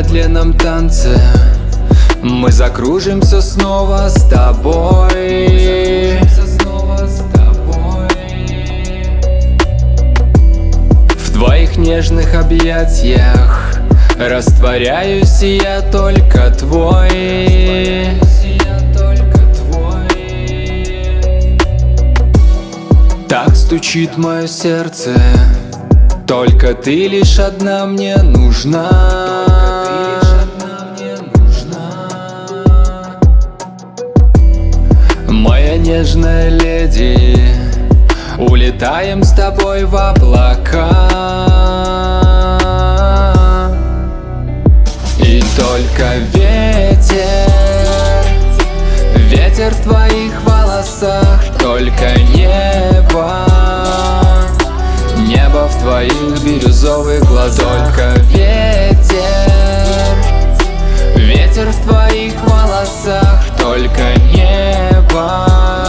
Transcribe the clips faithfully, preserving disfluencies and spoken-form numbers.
медленном танце мы закружимся снова с тобой. В твоих нежных объятиях растворяюсь и я только твой. Так стучит мое сердце, только ты лишь одна мне нужна. Моя нежная леди, улетаем с тобой в облака. И только ветер, ветер в твоих волосах, только небо, небо в твоих бирюзовых глазах. Только ветер, ветер в твоих волосах, только небо,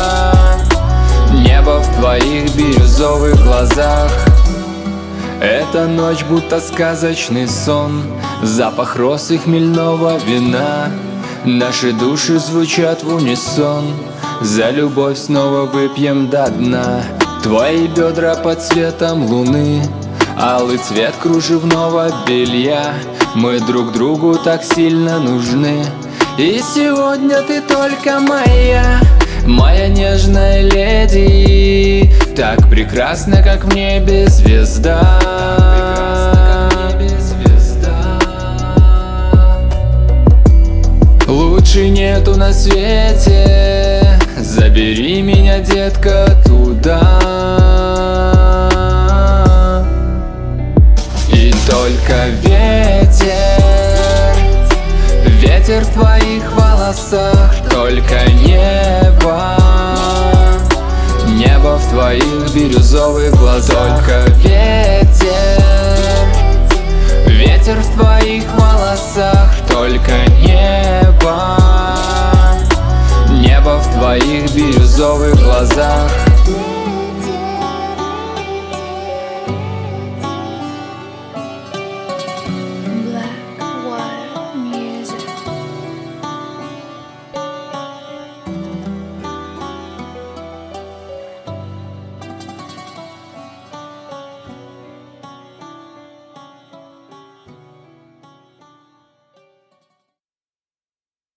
небо в твоих бирюзовых глазах. Эта ночь будто сказочный сон, запах роз и хмельного вина. Наши души звучат в унисон, за любовь снова выпьем до дна. Твои бедра под светом луны, алый цвет кружевного белья. Мы друг другу так сильно нужны, и сегодня ты только моя, моя нежная леди, так прекрасна, как в небе звезда. Лучше нету на свете, забери меня, детка, туда. И только ветер, ветер в твоих волосах, только небо, небо в твоих бирюзовых глазах. Только ветер, ветер в твоих волосах, только небо, небо в твоих бирюзовых глазах.